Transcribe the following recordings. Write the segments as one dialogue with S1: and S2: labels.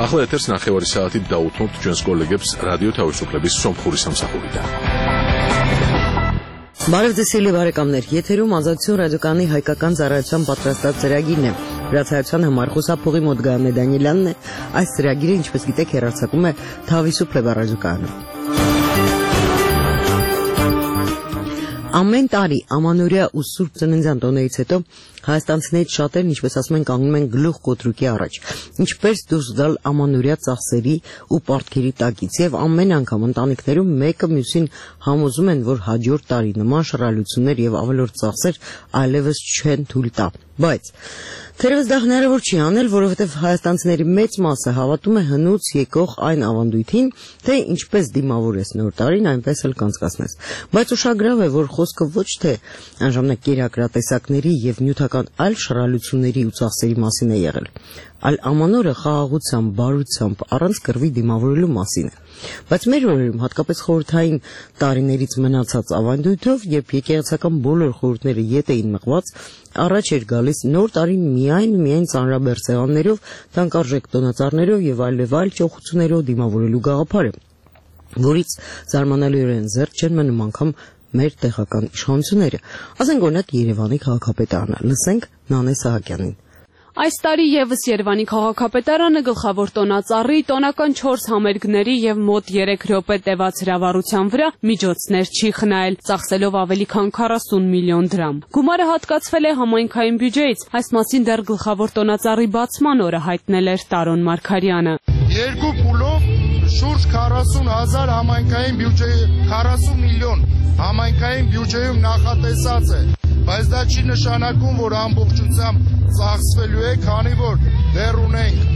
S1: ახლა ეთერს ნახევარი საათით დაუთმობთ ჩვენს კოლეგებს რადიო თავისუფლების სომხური სამსახურიდან.
S2: Բարևձեզի բարեկամներ, եթերում ազատություն ռադիոկայանի հայկական ծառայության պատրաստած ծրագիրն է, հրացայության համար խոսափողի մոտ Գայանե Դանիելյանն է, այս ծրագիրը ինչպես գիտեք հեռարձակում է Თავისუფლება ռադիոկայանը։ Ամեն տարի ամանորյա ու Սուրբ Ծննդյան տոներից հետո հայաստանցիներից շատերն, ինչպես ասում են, կանգնում են գլուխ կոտրուկի առաջ, ինչպես դուրս գալ ամանորյա ծախսերի ու պարտքերի տակից, եւ ամեն անգամ ընտանիքներում մեկը մյուսին համոզում են, որ հաջորդ տարի նման շռայլություններ եւ ավելորդ ծախսեր այլևս չեն թույլ տա։ Բայց թերևս դա հնարավոր չի անել, որովհետև հայաստանցիների մեծ մասը հավատում է հնուց եկող այն ավանդույթին, թե ինչպես դիմավորես նոր տարին, այնպես էլ կանցկացնես։ Բայց ուշագրավ է, որ խոսքը ոչ թե անժամանակ կերակրատեսակների եւ նյութական այլ շռայլությունների ու ծախսերի մասին է եղել, այլ ամանորը խաղաղությամբ, բարությամբ, առանց կռվի դիմավորելու մասին է։ Բայց մեր օրերում, հատկապես խորհրդային տարիներից մնացած ավանդույթով, երբ եկեղեցական բոլոր խորհուրդները ետ էին մղված, առաջ էր գալիս նոր տարին միայն ծանրաբեռ սեղաններով, թանկարժեք տոնածառներով եւ այլ ճոխություններով դիմավորելու գաղափարը, որից զարմանալիորեն զերծ չեն մնում անգամ մեր տեղական իշխանությունները։ Ասենք օրինակ Երևանի քաղաքապետարանը, լսենք Նանե Սահակյանին։
S3: Այս տարի եւս Երևանի քաղաքապետարանը գլխավոր տոնածառի, տոնական 4 համերգների եւ մոտ 3 րոպե տևած հրավառության վրա միջոցներ չի խնայել, ծախսելով ավելի քան 40 միլիոն դրամ։ Գումարը հատկացվել է համայնքային բյուջեից, այս մասին դեռ գլխավոր տոնածառի բացման օրը հայտնել էր Տարոն Մարգարյանը։
S4: Երկու փուլով շուրջ 40,000 համայնքային բյուջեի 40 միլիոն համայնքային բյուջեում նախատեսած է, բայց դա չի նշանակում, որ ամբողջությամբ ծախսվելու է, քանի որ դեռ ունենք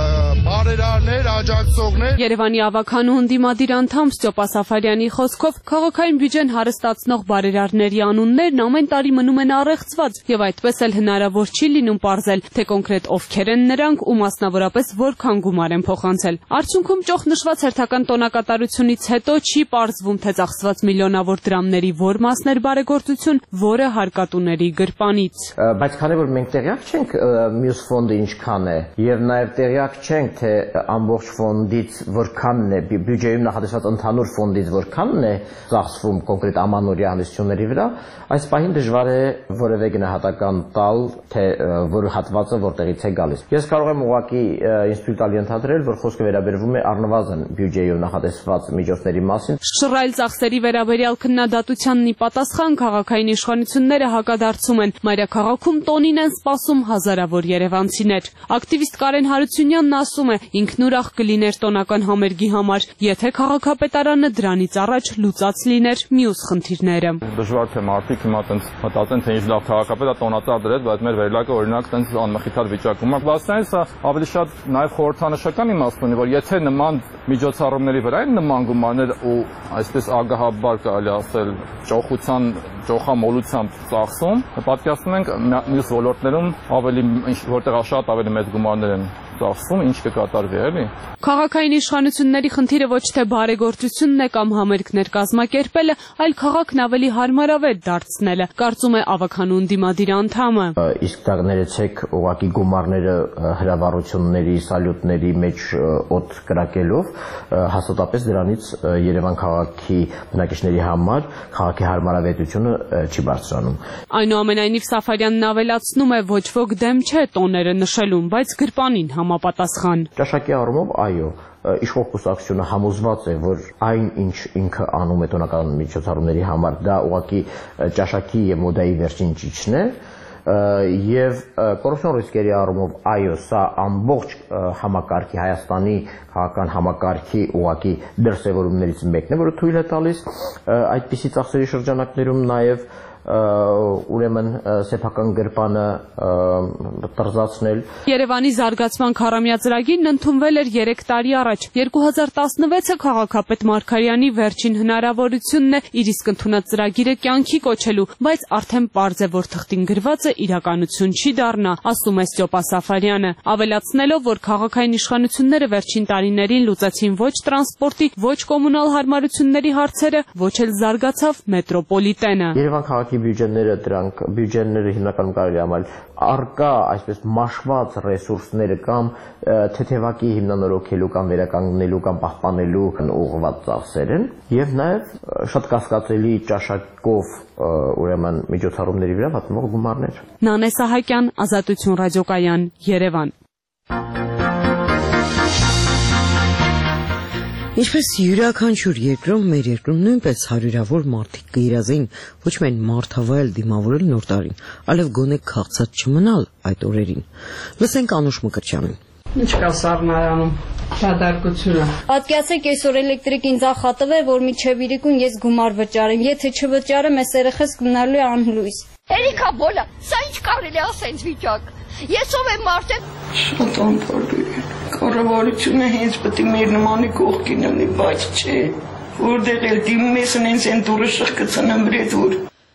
S4: բարերարներ, աջակցողներ։
S3: Երևանի ավականու դիմադիր անդամ Ստյոպա Սաֆարյանի խոսքով քաղաքային բյուջեն հարստացնող բարերարների անուններն ամեն տարի մնում են առեղծված եւ այդպես էլ հնարավոր չի լինում պարզել, թե կոնկրետ ովքեր են նրանք ու մասնավորապես որքան գումար են փոխանցել։ Արդյունքում ճոխ նշված հերթական տոնակատարությունից հետո չի պարզվում, թե ծախսված միլիոնավոր դրամների որ մասն էր բարեգործություն, որը հարկատուների գրպանից։
S5: Բայց քանի որ մենք տեղյակ չենք մյուս ֆոնդը ինչքան է եւ նաեւ տեղյակ չենք, թե ամբողջ ֆոնդից որքանն է, բյուջեում նախատեսված ընդհանուր ֆոնդից որքանն է ծախսվում կոնկրետ ամանորյա հանդիսությունների վրա, այս պահին դժվար է որևէ գնահատական տալ, թե որ հատվածը որտեղից է գալիս։ Ես կարող եմ ուղղակի ինստիտուտալ ենթադրել, որ խոսքը վերաբերվում է առնվազն բյուջեում նախատեսված միջոցների մասին։
S3: Շռայլ ծախսերի վերաբերյալ քննադատությանն ի պատասխան քաղաքային իշխանությունները հակադարձում են, մայրաքաղաքում տոնին են սպասում հազարավոր երևանցիներ։ Ակտիվիստ Կարեն Հարությունյանն ասում է, ինքն ուրախ կլիներ տոնական համերգի համար, եթե քաղաքապետարանը դրանից առաջ լուծած լիներ մյուս խնդիրները։
S6: Դժվար թե մարդիկ հիմա տենց մտածեն, թե ինչ լավ քաղաքապետ է տոնածառ դրեց, բայց մեր վերելակը օրինակ տենց անմխիթար վիճակում է։ Բացի սա ավելի շատ նաև խորհրդանշական իմաստ ունի, որ եթե նման միջոցառումների վրա են նման գումարներ ու այսպես ագահաբար կարելի ասել ճոխամոլությամբ ծախսում, պատկերացնում ենք մյուս ոլորտներում ավելի որտեղ շատ ավելի մեծ գումարներ են ծախսում, ինչ կկատարվի, էլի։
S3: Քաղաքային իշխանությունների խնդիրը ոչ թե բարեգործությունն է կամ համերգներ կազմակերպելը, այլ քաղաքն ավելի հարմարավետ դարձնելը, կարծում է ավականուն դիմադիր անդամը։
S5: Իսկ դա ներեցեք ուղղակի գումարները հրավառությունների, սալյուտների մեջ օդ կրակելով, հաստատապես դրանից Երևան քաղաքի բնակիչների համար քաղաքի հարմարավետությունը չի բարձրանում։
S3: Այնուամենայնիվ Սաֆարյանն ավելացնում է, ոչ ոք դեմ չէ տոները նշելուն, բայց գրպանին համապատասխան։
S5: Ճաշակի առումով այո, իշխող կուսակցությունը համոզված է, որ այն ինչ ինքը անում է տոնական միջոցառումների համար, դա ուղղակի ճաշակի եւ մոդայի վերջին ճիճն է, եւ կոռուպցիոն ռիսկերի առումով այո, սա ամբողջ համակարգի Հայաստանի քաղաքական համակարգի ուղղակի դրսևորումներից մեկն է, որը թույլ է տալիս այդպիսի ծախսերի շրջանակներում նաեւ ուրեմն սեփական գրպանը տրզացնել։
S3: Երևանի զարգացման քառամյա ծրագիրն ընդունվել էր 3 տարի առաջ։ 2016-ը քաղաքապետ Մարգարյանի վերջին հնարավորությունն է իր իսկ ընդունած ծրագիրը կյանքի կոչելու, բայց արդեն պարզ է, որ թղթին գրվածը իրականություն չի դառնա, ասում է Ստյոպա Սաֆարյանը, ավելացնելով, որ քաղաքային իշխանությունները վերջին տարիներին լուծեցին ոչ տրանսպորտի, ոչ կոմունալ հարմարությունների հարցերը, ոչ էլ զարգացավ մետրոպոլիտենը։
S5: Երևան քաղաքի քաղաքի բյուջեները, դրանք բյուջեները հիմնականում կարելի է համարել արկա այսպես մաշված ռեսուրսները կամ թեթևակի հիմնանորոգելու կամ վերականգնելու կամ պահպանելու ուղղված ծախսեր են եւ նաեւ շատ կասկածելի ճաշակով ուրեմն միջոցառումների վրա պատմող գումարներ։
S3: Նանե Սահակյան, Ազատություն ռադիոկայան, Երևան։
S2: Ինչպես յուրաքանչյուր երկրում, մեր երկրում նույնպես հարյուրավոր մարդիկ կիրազեին ոչ միայն մարդավայել դիմավորել նոր տարին, այլև գոնե քաղցած չմնալ այդ օրերին։ Լսենք Անուշ Մկրտչյանին։
S7: Ինչ կա Սառնարանում շադարկությունը։
S8: Պատկերացրեք այսօր էլեկտրիկ ինձ ախատվել, որ միջև իրիկուն ես գումար վճարեմ, եթե չվճարեմ, այս երեխես գնալու է անհլույս։
S9: Էրիկա բոլա, սա ինչ կարելի ասենց վիճակ։ Ես ով եմ մարդը։
S7: Շատ անփարի է։ Կառավարությունը հենց պետք է մեր նմանի կողքին լինի, բայց չէ։ Որտեղ էլ դիմում ես հենց այն դուրը շղկցանը մրեդուր։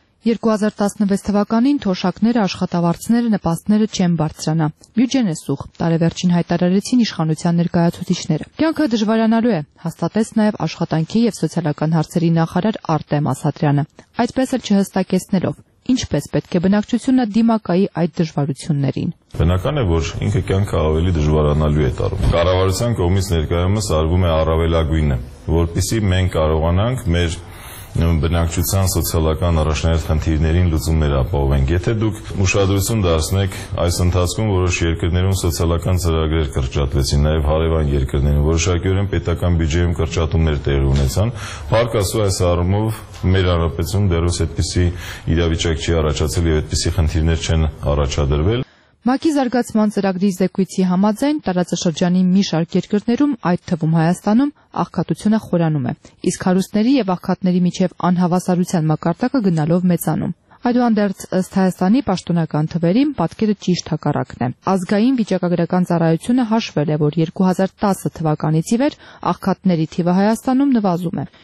S10: 2016 թվականին թոշակները, աշխատավարձները, նպաստները չեն բարձրանա։ Բյուջեն է սուղ, տարեվերջին հայտարարեցին իշխանության ներկայացուցիչները։ Կյանքը դժվարանալու է, հաստատեց նաև աշխատանքի եւ սոցիալական հարցերի նախարար Արտեմ Ասատրյանը։ Այդպես էլ չհստակեցնելով, ինչպես պետք է բնակչությունը դիմակայի այդ դժվարություններին։
S11: Բնական է, որ ինքը կյանքը ավելի դժվարանալու է տարում։ Կառավարության կողմից ներկայումս արվում է առավելագույնը, որպեսզի մենք կարողանանք մեր բնակչության սոցիալական առաջնային խնդիրներին լուծումներ ապահովենք։ Եթե դուք ուշադրություն դարձնեք, այս ընթացքում որոշ երկրներում սոցիալական ծրագրեր կրճատվեցին, նաև հարևան երկրներում որոշակիորեն պետական բյուջեում կրճատումներ տեղի ունեցան։ Փառք Աստծո, այս առումով մեր հանրապետությունում դեռևս այդպիսի իրավիճակ չի առաջացել եւ այդպիսի խնդիրներ չեն առաջադրվել։
S10: ՄԱԿ-ի զարգացման ծրագրի զեկույցի համաձայն տարածաշրջանի մի շարք երկրներում, այդ թվում Հայաստանում, աղքատությունը խորանում է, իսկ հարուստների եւ աղքատների միջև անհավասարության մակարդակը գնալով մեծանում։ Այդուհանդերձ ըստ Հայաստանի պաշտոնական թվերին պատկերը ճիշտ հակառակն է։ Ազգային վիճակագրական ծառայությունը հաշվել է, որ 2010 թվականից ի վեր աղքատների թիվը Հայաստանում նվազում է։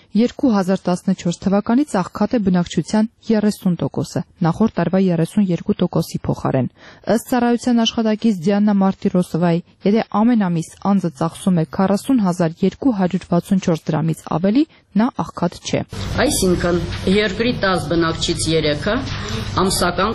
S10: 2014 թվականից աղքատ է բնակչության 30%-ը, նախորդ տարվա 32%-ի փոխարեն։ Ըստ ծառայության աշխատակից Դիանա Մարտիրոսովայի, եթե ամեն ամիս անձը ծախսում է 40264 դրամից ավելի, նա աղքատ չէ։
S12: Այսինքն երկրի 10 բնակչից 3-ը ամսական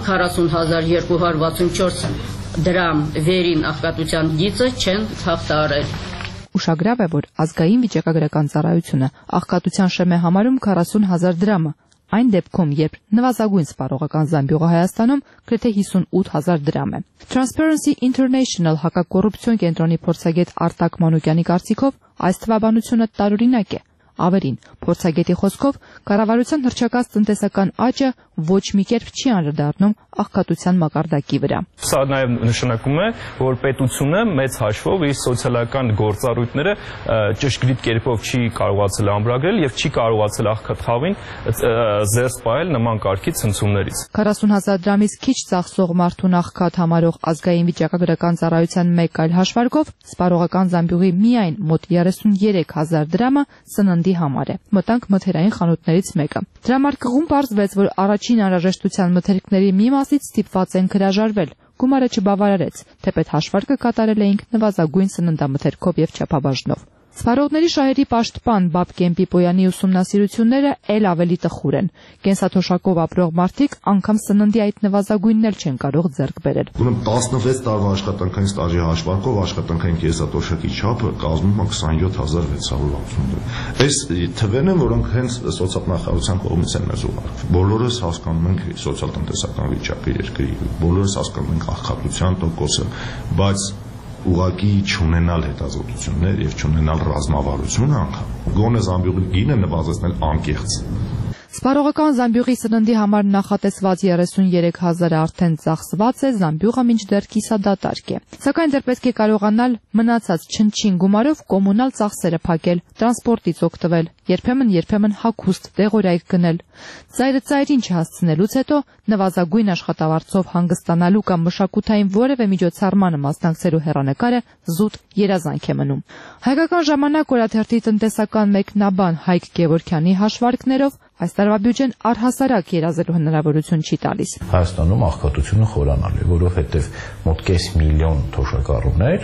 S12: 40264 դրամ վերին աղքատության գիծը չեն հաղթահարել։
S10: Ուշագրավ է, որ ազգային վիճակագրական ծառայությունը աղքատության շեմ է համարում 40,000 դրամը, այն դեպքում, երբ նվազագույն սպառողական զամբյուղը Հայաստանում գրեթե 58,000 դրամ է։ Transparency International հակակոռուպցիոն կենտրոնի փորձագետ Արտակ Մանուկյանի կարծիքով այս թվաբանությունը տարօրինակ է։ Ավերին, փորձագետի խոսքով, կառավարության հռչակած տնտեսական աճը ոչ մի կերպ չի անդրադառնում աղքատության մակարդակի վրա։
S13: Սա նաև նշանակում է, որ պետությունը մեծ հաշվով իր սոցիալական գործառույթները ճշգրիտ կերպով չի կարողացել ամրագրել եւ չի կարողացել աղքատ խավին զերծ պահել նման կարգի ցնցումներից։
S10: 40,000 դրամից քիչ ծախսող մարդուն աղքատ համարող ազգային վիճակագրական ծառայության մեկ այլ հաշվարկով սպառողական զամբյուղի միայն մոտ 33,000 դրամը սննդի համար է։ Մտանք մթերային խանութներից մեկը։ Դրամարկղում պարզվեց, որ առաջին անհրաժեշտության մթերքների մի մասից ստիպված են հրաժարվել։ Գումարը չբավարարեց, թեպետ հաշվարկը կատարել էինք նվազագույն սննդամթերքով եւ չափաբաժնով։ Սպառողների շահերի պաշտպան Բաբկեն Պիպոյանի ուսումնասիրությունները ել ավելի տխուր են։ Կենսաթոշակով ապրող մարդիկ անգամ սննդի այդ նվազագույնն էլ չեն կարող ձեռք բերել։
S14: Ուրեմն 16 տարվա աշխատանքային ստաժի հաշվարկով աշխատանքային կենսաթոշակի չափը կազմում է 27660 դրամ։ Այս թվերն են, որոնք հենց սոցիալնախարարության կողմից են մեզ ուղարկվել։ Բոլորս հասկանում ենք սոցիալ-տնտեսական վիճակը երկրի, բոլորս հասկանում ենք աղքատության տոկոսը, բայց ուղղակի չունենալ հետազոտություններ եւ չունենալ ռազմավարություն անգամ գոնե զամբյուղի գինը նվազեցնել անկեղծ։
S10: Սպառողական զամբյուղի սննդի համար նախատեսված 33,000-ը արդեն ծախսված է, զամբյուղը մինչդեռ կիսադատարկ է։ Սակայն դեռ պետք է կարողանալ մնացած չնչին գումարով կոմունալ ծախսերը փակել, տրանսպորտից օգտվել, երբեմն հագուստ, դեղորայք գնել։ Ծայրը ծայրին չհասցնելուց հետո նվազագույն աշխատավարձով հանգստանալու կամ մշակութային որևէ միջոցառմանը մասնակցելու հեռանկարը զուտ երազանք է մնում։ Հայկական ժամանակ օրաթերթի տնտեսական մեկնաբան Հայկ Գևորգյանի հաշվարկներով այս տարվա բյուջեն առհասարակ երազելու հնարավորություն չի տալիս։
S15: Հայաստանում աղքատությունը խորանալու է, որովհետև մոտ կես միլիոն թոշակառուներ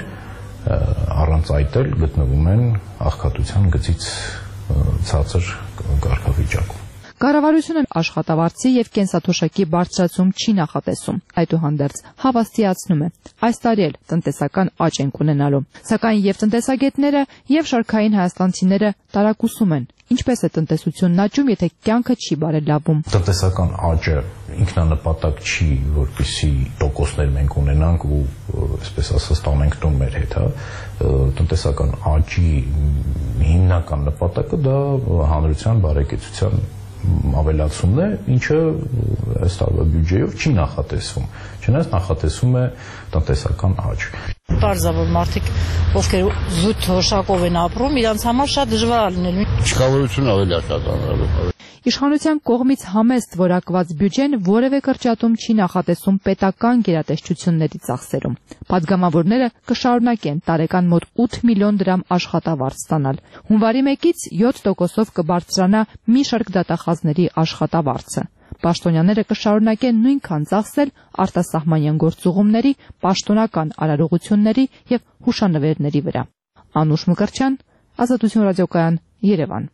S15: առանց այդ էլ գտնվում են աղքատության գծից ցածր կարգավիճակում։
S10: Կառավարությունը աշխատավարձի եւ կենսաթոշակի բարձրացում չի նախատեսում։ Այդուհանդերձ հավաստիացնում է, այս տարի էլ տնտեսական աճ են ունենալու։ Սակայն եւ տնտեսագետները եւ շարքային հայաստանցիները տարակուսում են, ինչպես է տնտեսությունն աճում, եթե կյանքը չի բարելավում։
S15: Տնտեսական աճը ինքնանպատակ չի, որպեսզի տոկոսներ մենք ունենանք ու այսպես ասած տանենք տուն մեր հետ, հա։ Տնտեսական աճի հիմնական նպատակը դա հանրության բարեկեցության ավելացումն է, ինչը այս տարվա բյուջեով չի նախատեսվում։ Չնայած նախատեսվում է տնտեսական աճ։
S16: Պարզա որ մարդիկ ովքեր զուտ հոշակով են ապրում, իրանց համար շատ դժվար է լինելու։
S17: Չկավորություն ավելի աշտարարելու։
S10: Իշխանության կողմից համեստ որակված բյուջեն որևէ կրճատում չի նախատեսում պետական գերատեսչությունների ծախսերում։ Պատգամավորները կշարունակեն տարեկան մոտ 8 միլիոն դրամ աշխատավարձ ստանալ։ Հունվարի 1-ից 7%-ով կբարձրանա մի շարք դատախազների աշխատավարձը։ Պաշտոնյաները կշարունակեն նույնքան ծախսել արտասահմանյան գործուղումների, պաշտոնական արարողությունների եւ հուշանվերների վրա։ Անուշ Մկրտչյան, Ազատություն ռադիոկայան, Երևան։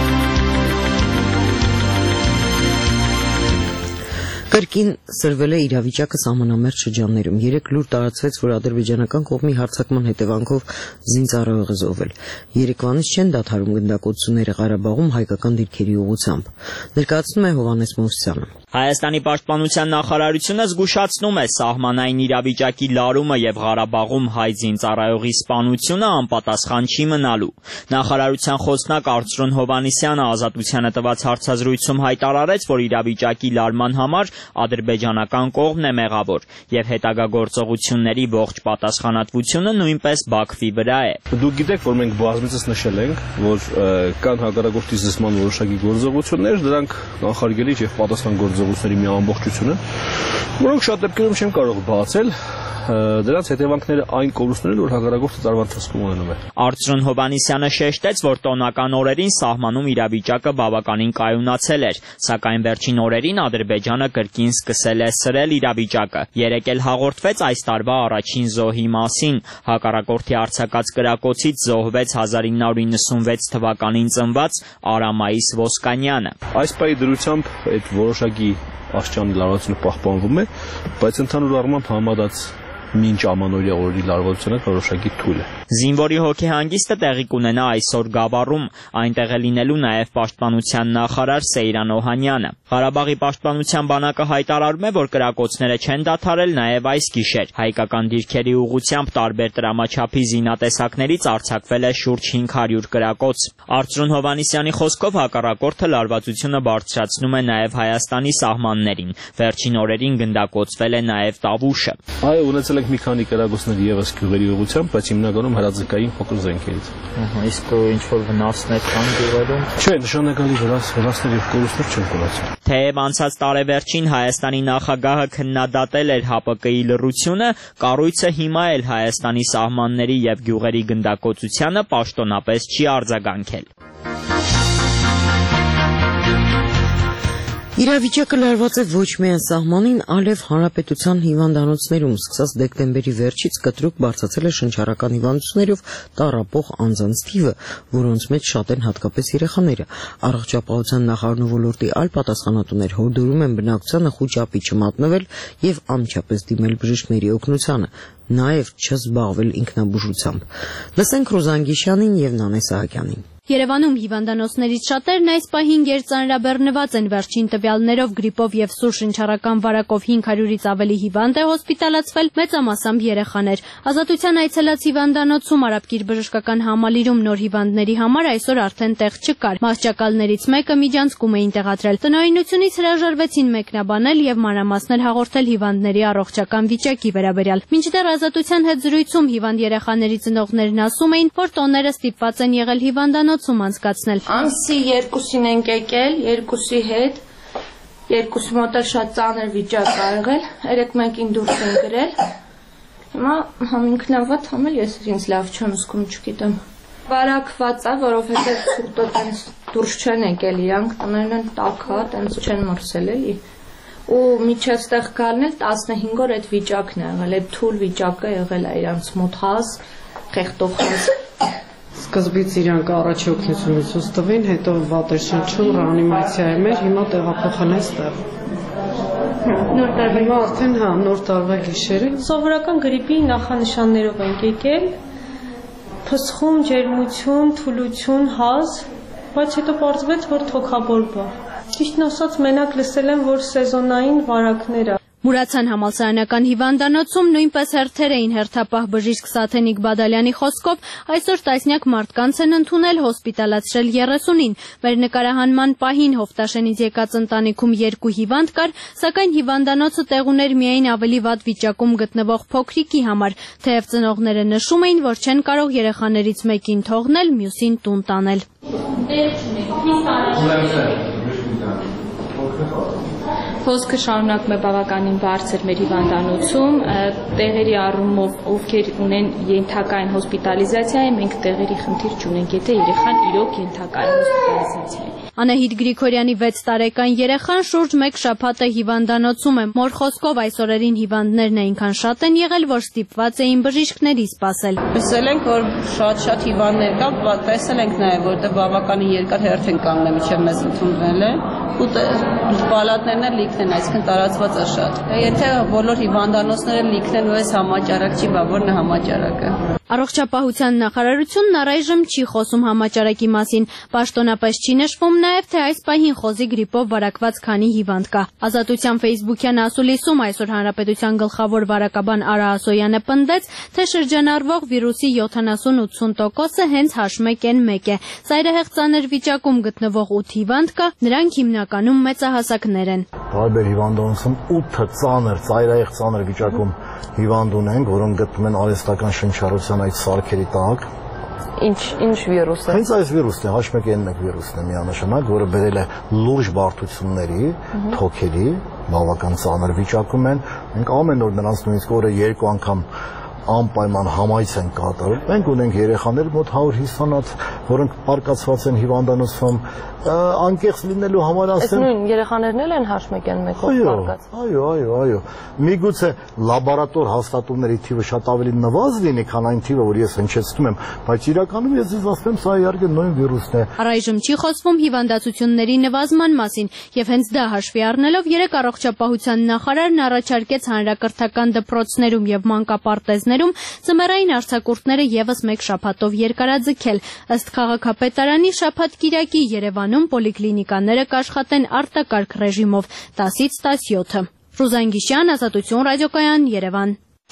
S2: Կրկին սրվել է իրավիճակը սահմանամերձ շրջաններում։ Երեկ լուր տարածվեց, որ ադրբեջանական կողմի հարձակման հետևանքով զինծառայող է զոհվել։ Երեկվանից չեն դադարում գնդակոծությունները Ղարաբաղում հայկական դիրքերի ուղղությամբ։ Ներկայացնում է Հովհաննես Մովսյանը։
S18: Հայաստանի պաշտպանության նախարարությունը զգուշացնում է սահմանային իրավիճակի լարումը եւ Ղարաբաղում հայ զինծառայողի սպանությունը անպատասխան չի մնալու։ Նախարարության խոսնակ Արծրուն Հովհաննիսյանը Ազատությանը տված հարցազրույցում հայտարարեց, որ իրավիճակի լարման համար ադրբեջանական կողմն է մեղավոր եւ հետագա գործողությունների ողջ պատասխանատվությունը նույնպես Բաքվի վրա է։
S19: Դուք գիտեք, որ մենք բազմիցս նշել ենք, որ կան հակառակորդի զսպման որոշակի գործողություններ, դրանք կանխարգելիչ եւ պատասխան գործողությունների մի ամբողջություն են, որոնք շատ դեպքերում չեն կարող բացել դրանց հետևանքները այն կորուստներն, որ հակառակորդը տարվա ընթացքում ունենում է։
S18: Արծրուն Հովհաննիսյանը շեշտեց, որ տոնական օրերին սահմանում իրավիճակը բավականին կայունացել էր, սակայն վերջին օրերին Ադրբեջանը կրկին սկսել է սրել իրավիճակը։ Երեկ էլ հաղորդվեց այս տարվա առաջին զոհի մասին։ Հակառակորդի արձակած կրակոցից զոհվեց 1996 թվականին ծնված Արամայիս Ոսկանյանը։
S19: Այս պահի դրությամբ այդ որոշակի աստիճանի լարվածությունը պահպանվում է, բայց ընդհանուր առմամբ համադած մինչ ամանորյա օրերի լարվածությունը որոշակի թույլ է։
S18: Զինվորի հոգեհանգիստը տեղի կունենա այսօր Գավառում, այնտեղ է լինելու նաև պաշտպանության նախարար Սեյրան Օհանյանը։ Ղարաբաղի պաշտպանության բանակը հայտարարում է, որ կրակոցները չեն դադարել նաև այս գիշեր։ Հայկական դիրքերի ուղղությամբ տարբեր տրամաչափի զինատեսակներից արձակվել է շուրջ 500 կրակոց։ Արծրուն Հովհաննիսյանի խոսքով հակառակորդը լարվածությունը բարձրացնում է նաև Հայաստանի սահմաններին։ Վերջին օրերին գնդակոծվել է նաև Տավուշը։
S19: Այո, ունեցել ենք մի քանի կրակոցներ եւս գյուղերի ուղղությամբ, բայց հիմնականում հրաձգային փոքր զենքերից։
S18: Իսկ ինչ որ վնասներ կան գյուղերում։
S19: Չէ, նշանակալի վնասներ եւ կորուստներ չեն կորացել։
S18: Թեև անցած տարեվերջին Հայաստանի նախագահը քննադատել էր ՀԱՊԿ-ի լռությունը, կառույցը հիմա էլ Հայաստանի սահմանների եւ գյուղերի գնդակոծությանը պաշտոնապես չի արձագանքել։
S2: Իրավիճակը լարված է ոչ միայն սահմանին, այլև հանրապետության հիվանդանոցներում, սկսած դեկտեմբերի վերջից կտրուկ բարձրացել է շնչառական հիվանդություններով տառապող անձանց թիվը, որոնց մեջ շատ են հատկապես երեխաները։ Առողջապահության նախարարն ու ոլորտի այլ պատասխանատուներ հորդորում են բնակչությանը խուճապի չմատնվել եւ անմիջապես դիմել բժիշկների օգնությանը, նաեւ չզբաղվել ինքնաբուժությամբ։ Լսենք Ռոզան Գիշյանին եւ Նանե Սահակյանին։
S20: Երևանում հիվանդանոցներից շատերն այս պահին գերծանրաբեռնված են վերջին տվյալներով գրիպով եւ սուր շնչառական վարակով 500-ից ավելի հիվանդ է հոսպիտալացվել, մեծամասամբ երեխաներ։ Ազատության այցելած հիվանդանոցում Արաբկիր բժշկական համալիրում նոր հիվանդների համար այսօր արդեն տեղ չկար։ Մահճակալներից մեկը միջանցքում էին տեղադրել։ Տնօրինությունից հրաժարվեցին մեկնաբանել եւ մանրամասներ հաղորդել հիվանդների առողջական վիճակի վերաբերյալ։ Մինչդեռ Ազատության հետ զրույցում հիվանդ երեխաների ծնողներն ասում էին, որ տոները ստիպված են եղել հիվանդանոցում անցկացնել։
S21: Ամսի 2-ին ենք եկել, 2-ի հետ, 2-ի մոտ շատ ծանր վիճակ ա եղել, 3-1-ին դուրս են գրել, հիմա համ ինքնավատ, համ էլ ես ինձ լավ չեմ զգում, չգիտեմ։ Վարակված է, որովհետև սուրտը տենց դուրս չեն եկել իրանք, տներն են տաք հա, տենց չեն մրսել էլի։ Ու միջև ստեղ գալն էլ 15 օր այդ վիճակն է եղել, այդ թուլ վիճակը եղել է իրանց մոտ հազ, խեղտող հազ։
S1: Սկզբից իրանք առաջի օգնությունը ցույց տվին, հետո վատեր շնչում, ռեանիմացիա էր մեր, հիմա տեղափոխան այստեղ։
S21: Նոր տարվա
S1: հիմա արդեն նոր տարվա գիշերը։
S21: Սովորական գրիպի նախանշաններով ենք եկել։ Փսխում, ջերմություն, թուլություն, հազ, բայց հետո պարզվեց, որ թոքաբորբ է։ Ճիշտն ասած, մենակ լսել եմ, որ սեզոնային վարակներ է։
S20: Մուրացան համալսարանական հիվանդանոցում նույնպես հերթեր էին հերթապահ բժիշկ Սաթենիկ Բադալյանի խոսքով այսօր տասնյակ մարդկանց են ընդունել հոսպիտալացրել 30-ին։ Մեր նկարահանման պահին Հովտաշենից եկած ընտանիքում 2 հիվանդ կար, սակայն հիվանդանոցը տեղ ուներ միայն ավելի վատ վիճակում գտնվող փոքրիկի համար, թեև ծնողները նշում էին, որ չեն կարող երեխաներից մեկին թողնել, մյուսին տուն տանել։
S21: Հոսքը շարունակում է բավականին բարձր մեր հիվանդանոցում, տեղերի առումով ովքեր ունեն ենթակային հոսպիտալիզացիա, մենք տեղերի խնդիր չունենք, եթե երեխան իրոք ենթակային հոսպիտալիզացիա է։
S20: Անահիտ Գրիգորյանի 6 տարեկան երեխան շուրջ 1 շաբաթ է հիվանդանոցում է։ Մոր խոսքով այս օրերին հիվանդներն այնքան շատ են եղել, որ ստիպված էին բժիշկների սպասել։
S22: Տեսել ենք, որ շատ հիվանդներ կան, տեսել ենք նաև, որտեղ բավականին երկար հերթ են կանգնել, մինչև մեզ ընդունվել է, ու պալատներն էլ լիքն են, այսինքն տարածված է շատ։ Եթե բոլոր հիվանդանոցները լիքն են ու այս համաճարակ չի, բա որն է համաճարակը։
S20: Առողջապահության նախարարությունն առայժմ չի խոսում համաճարակի մասին, պաշտոնապես չի նշվում նաև, թե այս պահին խոզի գրիպով վարակված քանի հիվանդ կա։ Ազատության ֆեյսբուքյան ասուլիսում այսօր Հանրապետության գլխավոր վարակաբան Արա Ասոյանը պնդեց, թե շրջանառվող վիրուսի 70-80%-ը հենց H1N1 է։ Ծայրահեղ ծանր վիճակում գտնվող 8 հիվանդ կա, նրանք հիմնականում մեծահասակներ են։
S15: Տարբեր հիվանդանոցում 8 ծանր, ծայրահեղ ծանր վիճակում հիվանդ ունենք, որոնք գտնվում են արհեստական շնչառության այդ սարքերի տակ։
S22: Ինչ վիրուս է։
S15: Հենց այս վիրուսն է, H1N1 վիրուսն է միանշանակ, որը բերել է լուրջ բարդությունների, թոքերի, բավական ծանր վիճակում են։ Մենք ամեն օր նրանց նույնիսկ օրը 2 անգամ անպայման համայց են կատարում։ Մենք ունենք երեխաներ մոտ 150 հատ, որոնք պարկացված են հիվանդանոցում, անկեղծ լինելու համար ասեմ։
S22: Այս նույն երեխաներն էլ են H1N1-ով պարկած։
S15: Այո։ Միգուցե լաբորատոր հաստատումների թիվը շատ ավելի նվազ լինի, քան այն թիվը, որ ես հնչեցնում եմ, բայց իրականում ես ձեզ ասեմ, սա իհարկե նույն վիրուսն է։
S20: Առայժմ չի խոսվում հիվանդացությունների նվազման մասին, եւ հենց դա հաշվի առնելով երեք առողջապահության նախարարն առաջարկեց հանրակրթական դպրոցներում եւ մանկապարտեզներում ձմեռային արձակուրդները եւս 1 շաբաթով երկարաձգել։ Ըստ քաղաքապետարանի շաբաթ-կիրակի Երևանում պոլիկլինիկաները կաշխատեն արտակարգ ռեժիմով 10-ից 17-ը։ Ռուզան Գիշյան, Ազատություն ռադիոկայան, Երևան։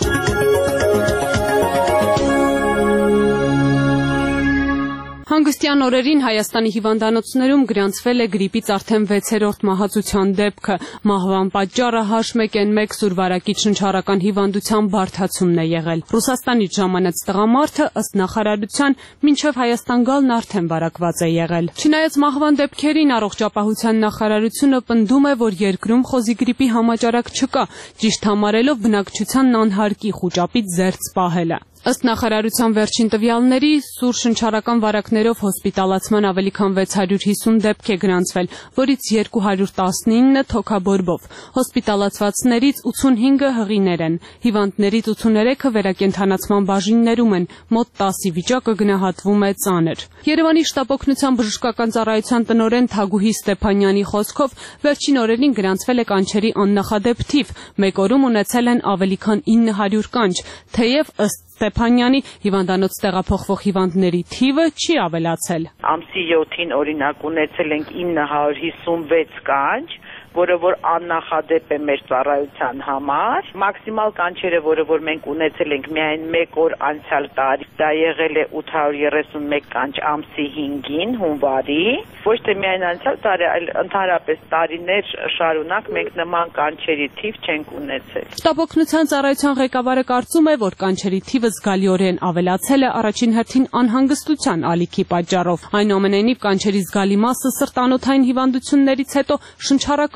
S3: Հանգստյան օրերին Հայաստանի հիվանդանոցներում գրանցվել է գրիպից արդեն 6-րդ մահացության դեպքը։ Մահվան պատճառը H1N1 սուրվարակիչ շնչառական հիվանդության բարդացումն է եղել։ Ռուսաստանից ժամանած տղամարդը ըստ նախարարության մինչև Հայաստան գալն արդեն վարակված է եղել։ Չնայած մահվան դեպքերին առողջապահության նախարարությունը պնդում է, որ երկրում խոզի գրիպի համաճարակ չկա, ճիշտ համարելով բնակչությանն անհարկի խուճապից զերծ պահելը։ Ըստ նախարարության վերջին տվյալների, սուր շնչառական վարակներով հոսպիտալացման ավելի քան 650 դեպք է գրանցվել, որից 219-ը թոքաբորբով։ Հոսպիտալացվածներից 85-ը հղիներ են։ Հիվանդներից 83-ը վերակենդանացման բաժիններում են, մոտ 10-ի վիճակը գնահատվում է ծանր։ Երևանի շտապօգնության բժշկական ծառայության տնօրեն Թագուհի Ստեփանյանի խոսքով վերջին օրերին գրանցվել է կանչերի աննախադեպ թիվ, մեկ օրում ունեցել են ավելի քան 900 կանչ, թեև ըստ Ստեփանյանի հիվանդանոց տեղափոխվող հիվանդների թիվը չի ավելացել։
S23: Ամսի 7-ին օրինակ ունեցել ենք 956 կանչ, որը որ աննախադեպ է մեր ծառայության համար։ Մաքսիմալ կանչերը, որը որ մենք ունեցել ենք միայն 1 օր անցյալ տարի, դա եղել է 831 կանչ ամսի 5-ին, հունվարի։ Ոչ թե միայն անցյալ տարի, այլ ընդհանրապես տարիներ շարունակ մենք նման կանչերի թիվ չենք ունեցել։
S3: Շտապօգնության ծառայության ղեկավարը կարծում է, որ կանչերի թիվը զգալիորեն ավելացել է առաջին հերթին անհանգստության ալիքի պատճառով։ Այնուամենայնիվ կանչերի զգալի մասը սրտանոթային հիվանդություններից հետո շնչառական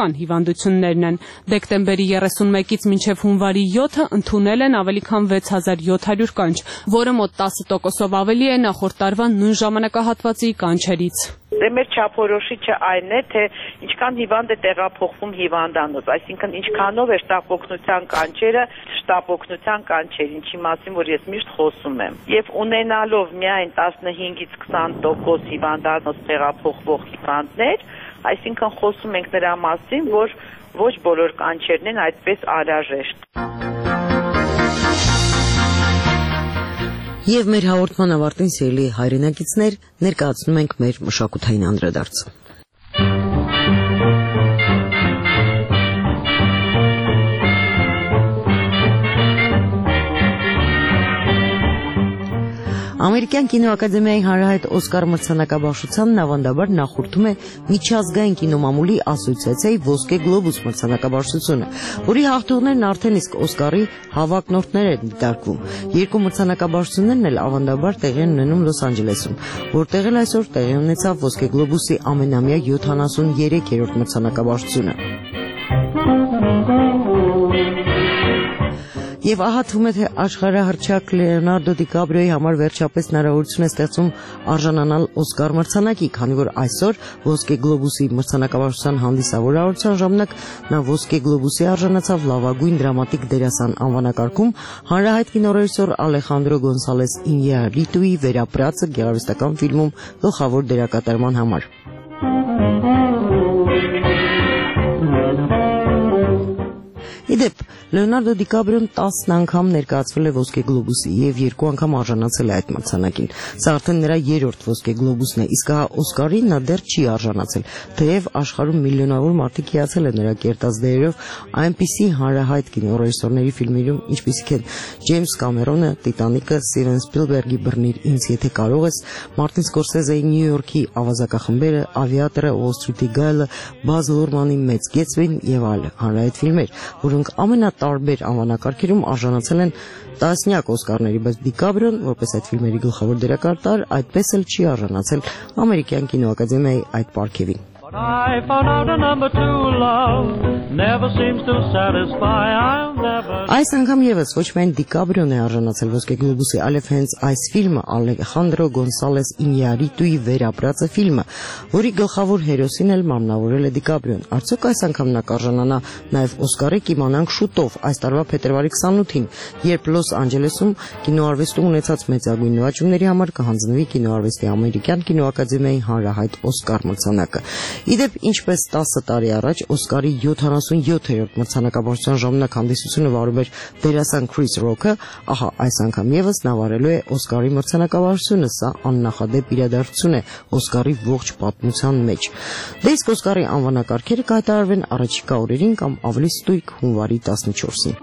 S3: կրոնական հիվանդություններն են։ Դեկտեմբերի 31-ից մինչև հունվարի 7-ը ընդունել են ավելի քան 6700 կանչ, որը մոտ 10%-ով ավելի է նախորդ տարվա նույն ժամանակահատվածի կանչերից։
S23: Մեր չափորոշիչը այն է, թե ինչքան հիվանդ է տեղափոխվում հիվանդանոց, այսինքն ինչքանով է շտապօգնության կանչերը շտապօգնության կանչեր, ինչի մասին որ ես միշտ խոսում եմ։ Եվ ունենալով միայն 15-ից 20% հիվանդանոց տեղափոխվող հիվանդներ, այսինքն խոսում ենք նրա մասին, որ ոչ բոլոր կանչերն են այդպես անհրաժեշտ։
S2: Եվ մեր հաղորդման ավարտին, սիրելի հայրենակիցներ, ներկայացնում ենք մեր մշակութային անդրադարձը։ Ամերիկյան կինոակադեմիայի հանրահայտ Օսկար մրցանակաբաշխությանն ավանդաբար նախորդում է միջազգային կինոմամուլի ասոցիացիայի Ոսկե գլոբուս մրցանակաբաշխությունը, որի հաղթողներն արդեն իսկ Օսկարի հավակնորդներ են դիտարկվում։ Երկու մրցանակաբաշխություններն էլ ավանդաբար տեղի են ունենում Լոս Անջելեսում, որտեղ էլ այսօր տեղի ունեցավ Ոսկե գլոբուսի ամենամյա 73-րդ մրցանակաբաշխությունը։ Եվ ահա թվում է, թե աշխարհահռչակ Լեոնարդո Դիկապրիոյի համար վերջապես հնարավորություն է ստեղծում արժանանալ Օսկար մրցանակի, քանի որ այսօր Ոսկե գլոբուսի մրցանակաբաշխության հանդիսավորության ժամանակ նա Ոսկե գլոբուսի արժանացավ լավագույն դրամատիկ դերասան անվանակարգում հանրահայտ կինոռեժիսոր Ալեխանդրո Գոնսալես Ինյարրիտուի Վերապրածը գեղարվեստական ֆիլմում գլխավոր դերակատարման համար։ Իդեպ, Լեոնարդո Դիկապրիոն 10 անգամ ներկայացվել է Ոսկե գլոբուսի եւ 2 անգամ արժանացել է այդ մրցանակին։ Սա արդեն նրա 3-րդ Ոսկե գլոբուսն է, իսկ հա Օսկարին նա դեռ չի արժանացել, թեև աշխարհում միլիոնավոր մարդիկ հիացել են նրա կերտած դերերով այնպիսի հանրահայտ կինոռեժիսորների ֆիլմերում, ինչպիսիք են Ջեյմս Կամերոնը, Տիտանիկը, Սթիվեն Սպիլբերգի Բռնիր ինձ եթե կարող ես, Մարտին Սկորսեզեի Նյու Յորքի ավազակախմբերը, Ավիատորը, Ուոլ Սթրիթի Գայլը, Բազ Լուրմանի Մեծ Գետսբին եւ այլ հանրահայտ ֆիլմեր, որոնք ամենատարբեր անվանակարգերում արժանացել են տասնյակ Օսկարների, բայց Դիկապրիոն, որպես այդ ֆիլմերի գլխավոր դերակատար, այդպես էլ չի արժանացել ամերիկյան կինոակադեմիայի այդ պարգևին։
S4: I found out a number 2 love never seems to satisfy. I'll never.
S2: Այս անգամ եւս ոչ միայն Դիկապրիոն է արժանացել Ոսկե գլոբուսի, այլև հենց այս ֆիլմը Ալեխանդրո Գոնսալես Ինյարրիտուի Վերապրածը ֆիլմը, որի գլխավոր հերոսին էլ մարմնավորել է Դիկապրիոն։ Արդյոք այս անգամ նա կարժանանա նաեւ Օսկարի, կիմանանք շուտով, այս տարվա փետրվարի 28-ին, երբ Լոս Անջելեսում կինոարվեստում ունեցած մեծագույն նվաճումների համար կհանձնվի կինոարվեստի ամերիկյան կինոակադեմիայի հանրահայտ Օսկար մրցանակը։ Իդեպ, ինչպես 10 տարի առաջ Օսկարի 77-րդ մրցանակաբաշխության ժամանակ հանդիսությունը վարում էր դերասան Քրիս Ռոքը, ահա այս անգամ եւս նա վարելու է Օսկարի մրցանակաբաշխությունը, սա աննախադեպ իրադարձություն է Օսկարի ողջ պատմության մեջ։ Դե իսկ Օսկարի անվանակարգերը կհայտարարվեն առաջիկա օրերին կամ ավելի ստույգ հունվարի 14-ին։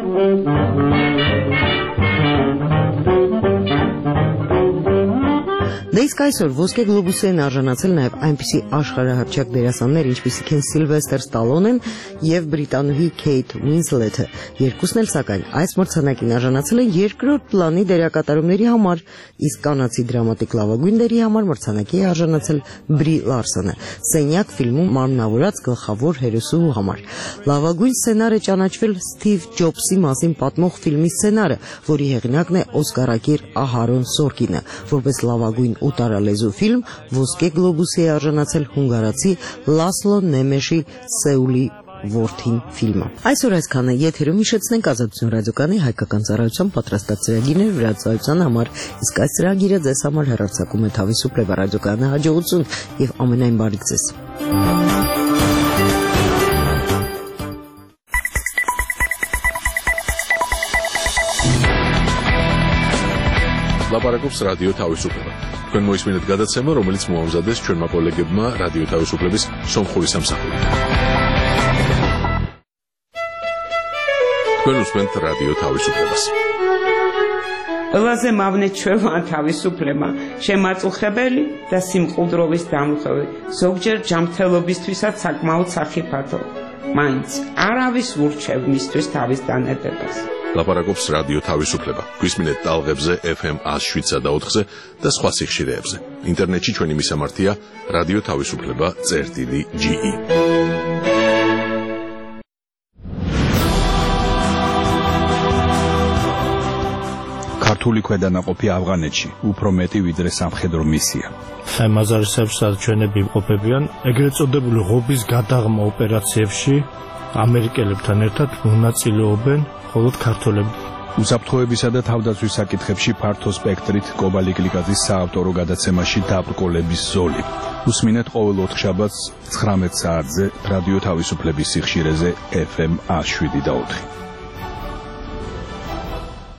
S2: Դե իսկ այսօր Ոսկե գլոբուսի են արժանացել նաև այնպիսի աշխարհահռչակ դերասաններ, ինչպիսիք են Սիլվեստր Ստալոնեն եւ բրիտանուհի Քեյթ Ուինսլեթը։ Երկուսն էլ սակայն այս մրցանակին արժանացել են երկրորդ պլանի դերակատարումների համար, իսկ կանացի դրամատիկ լավագույն դերի համար մրցանակի է արժանացել Բրի Լարսոնը, Սենյակ ֆիլմում մարմնավորած գլխավոր հերոսու համար։ Լավագույն սցենար է ճանաչվել Սթիվ Ջոբսի մասին պատմող ֆիլմի սցենարը, որի հեղինակն է օսկարակիր Ահարոն Սորկինը, որպես լավագույն օտարալեզու ֆիլմ Ոսկե գլոբուսի է արժանացել հունգարացի Լասլո Նեմեշի Սեուլի որդին ֆիլմը։ Այսօր այսքանը, եթերում հիշեցնենք Ազատություն ռադիոկայանի հայկական ծառայության պատրաստած ծրագիրներ վրացայության համար, իսկ այս ծրագիրը ձեզ համար հեռարձակում է Թավիսուպլե ռադիոկայանի հաջողություն եւ ամենայն բարիք ձեզ։
S5: Լապարակոպս ռադիո Թավիսուպլե։ Քան մոյսմինդ գադացեմը, რომელიც մոամզադես ჩვენ մակոլեգებმა რადიო თავისუფლების სომხური სამსახური. Თქვენ უსმენთ რადიო თავისუფლებას.
S6: ყველაზე მავნე ჩვევა თავისუფლება, შემაწუხებელი და სიმყუდროვის დამხები, ზოგჯერ ჯანმრთელობისთვისაც საკმაოდ სახიფათო. მაინც არავის ურჩევ მისთვის თავის დანებებას.
S5: ლაპარაკობს რადიო თავისუფლება. გვისმინეთ ტალღებზე FM 107.4-ზე და სხვა სიხშირეებზე. ინტერნეტში ჩვენი მისამართია რადიო თავისუფლება.ge.
S7: რთული ქვედანაყოფი ავღანეთში, უფრო მეტი ვიდრე სამხედრო მისია.
S8: ხემაზარისებსაც ჩვენები იმყოფებიან ეგრეთ წოდებული ღობის გადაღმა ოპერაციებში ამერიკელებთან ერთად მონაწილეობენ მხოლოდ ქართველები.
S7: უსაფრთხოებისა და თავდაცვის საკითხებში ფართო სპექტრით კობალი გლიკაძის საავტორო გადაცემაში დაბრკოლების ზოლი. უსმინეთ ყოველ ოთხშაბათს 19 საათზე რადიო თავისუფლების სიხშირეზე FM 107 და 4.